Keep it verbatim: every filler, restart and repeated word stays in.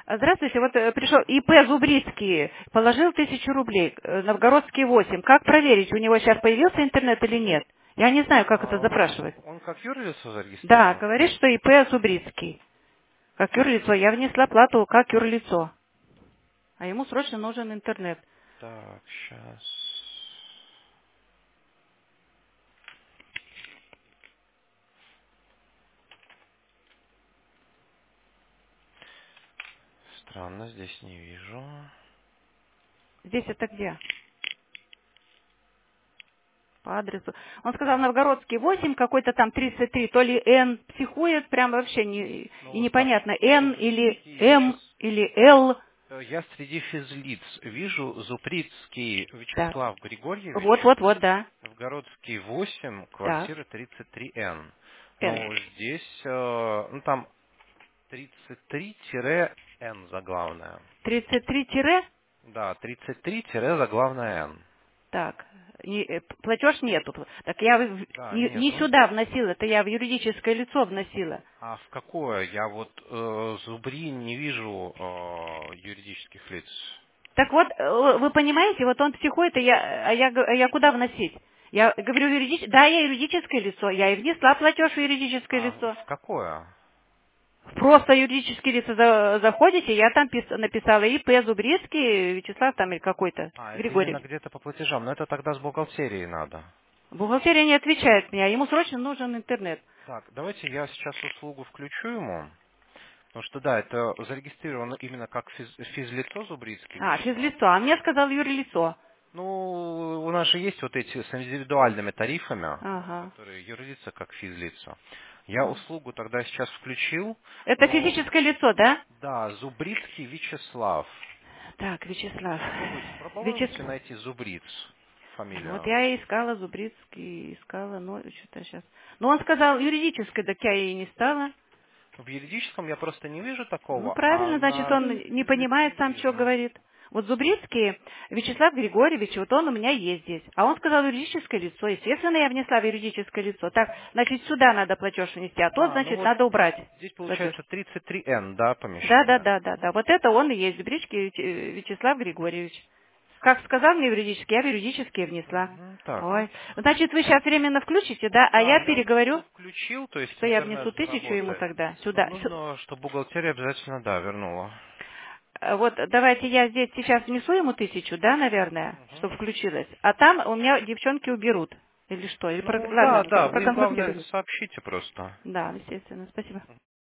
Здравствуйте, вот э, пришел И П Зубрицкий, положил тысячу рублей, э, Новгородский восемь. Как проверить, у него сейчас появился интернет или нет? Я не знаю, как это А, запрашивать. Он как юрлицо Да, зарегистрирован? говорит, что И П Зубрицкий. Как юрлицо. Я внесла плату как юрлицо. А ему срочно нужен интернет. Так, сейчас. Странно, здесь не вижу. Здесь это где? По адресу. Он сказал Новгородский восемь, какой-то там тридцать три, то ли Н психует, прям вообще не, и Ну, так, непонятно, Н или Зубрицкий М Вячес- или Л. э, Я среди физлиц вижу Зубрицкий Так. Вячеслав Григорьевич, Вот, вот, вот, да. Новгородский восемь, Так. квартира тридцать три Н. Н. Но здесь, э, ну там тридцать три Н заглавная. тридцать три тире. Да, тридцать три заглавная Н. Так. И, э, п- платеж нету. Так я в- Да, не, не нету. сюда вносила, это я в юридическое лицо вносила. А в какое? Я вот э, Зубри не вижу э, юридических лиц. Так вот, э, вы понимаете, вот он психует, а я, а я, г- а я куда вносить? Я говорю, юридическое, да, я юридическое лицо, я и внесла платеж в юридическое А лицо. в какое? Просто юридические лица за- заходите, я там пис- написала И П Зубрицкий, Вячеслав там или какой-то, А, это именно Григорьевич. где-то по платежам. Но это тогда с бухгалтерией надо. Бухгалтерия не отвечает мне, а ему срочно нужен интернет. Так, давайте я сейчас услугу включу ему. Потому что да, это зарегистрировано именно как физ- физлицо Зубрицкий А, Вячеслав. физлицо, а мне сказал юрлицо. Ну, у нас же есть вот эти с индивидуальными тарифами, Ага. которые юрлица как физлица. Я услугу тогда сейчас включил, Это но физическое лицо, да? да, Зубрицкий Вячеслав. Так, Вячеслав. Попробуйте, Вячес... попробуйте найти Зубриц Вот фамилию. я и искала Зубрицкий, искала, но что-то сейчас. Но он сказал юридическое, так я и не стала. В юридическом я просто не вижу Ну, такого, а правильно, значит, на он не физлице понимает сам, что вижу. говорит. Вот Зубрицкий, Вячеслав Григорьевич, вот он у меня есть здесь. А он сказал юридическое лицо. Естественно, я внесла в юридическое лицо. Так, значит, сюда надо платеж внести, а тот, А, ну значит, вот надо убрать здесь платеж. получается тридцать три Н, да, Да, да, помещенное. да, да, да. Вот это он и есть, Зубрицкий э, Вячеслав Григорьевич. Как сказал мне юридически, я в юридические внесла. Мгм, так, ну, Ой. Значит, вы сейчас временно включите, да? А да, я я услугу переговорю, включил, то есть что я интернет внесу тысячу ему заработает. тогда Но сюда. Сю- нужно, чтобы бухгалтерия обязательно, да, вернула. Э, Вот давайте я здесь сейчас внесу ему тысячу, да, наверное, Мгм. чтобы включилось. А там у меня девчонки уберут. Или что? Или про- Ну, да, Ладно, да, про- вы им главное проконсультируйте. сообщите просто. Да, естественно. Спасибо.